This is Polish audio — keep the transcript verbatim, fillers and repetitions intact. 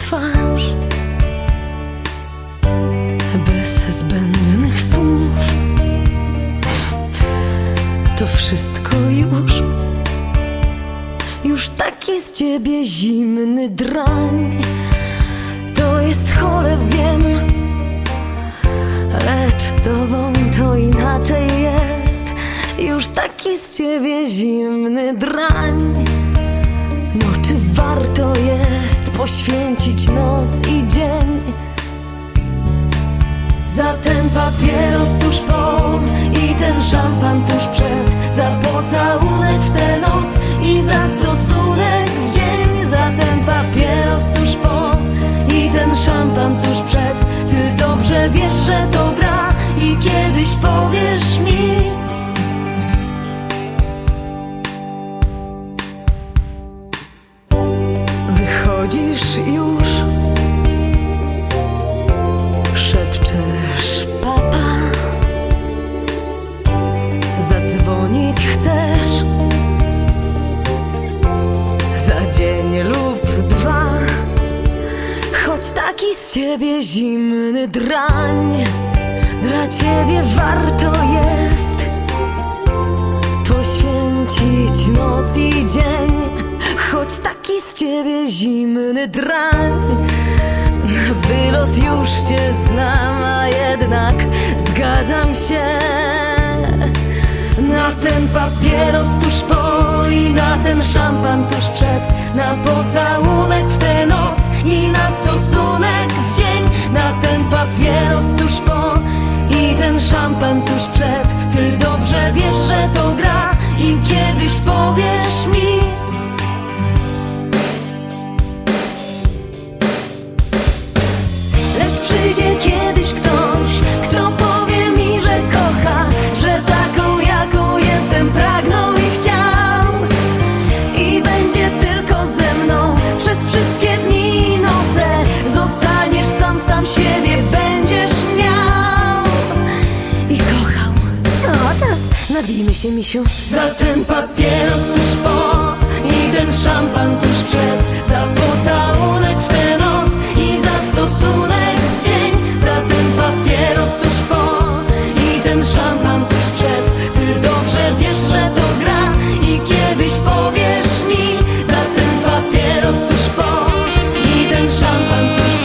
twarz, bez zbędnych słów. To wszystko już, już taki z ciebie zimny drań. To jest chore, wiem, lecz z tobą to inaczej jest. Już taki z ciebie zimny drań. No czy warto jest poświęcić noc i dzień za ten papieros tuż po i ten szampan tuż przed, za pocałunek w tę noc i za stosunek w dzień, za ten papieros tuż po i ten szampan tuż przed. Ty dobrze wiesz, że to gra i kiedyś powiesz mi: wychodzisz już, szepczesz papa, zadzwonić chcesz za dzień lub dwa. Choć taki z ciebie zimny drań, dla ciebie warto jest poświęcić noc i dzień. Choć taki z ciebie zimny drań, na wylot już cię znam, a jednak zgadzam się na ten papieros tuż po i na ten szampan tuż przed, na pocałunek w tę noc i na stosunek w dzień, na ten papieros tuż po i ten szampan tuż przed. Ty dobrze wiesz, że to gra i kiedyś powiesz mi: lecz przyjdzie kiedyś ktoś, kto powie mi, że kocha, że taką jaką jestem pragnął i chciał, i będzie tylko ze mną przez wszystkie dni i noce. Zostaniesz sam, sam siebie będziesz miał i kochał. No a teraz nawijmy się, misiu, za ten papieros tuż po i ten szampan tuż przed, za pocałunek w tę noc i za stosunek w dzień, za ten papieros tuż po i ten szampan tuż przed. Ty dobrze wiesz, że to gra i kiedyś powiesz mi: za ten papieros tuż po i ten szampan tuż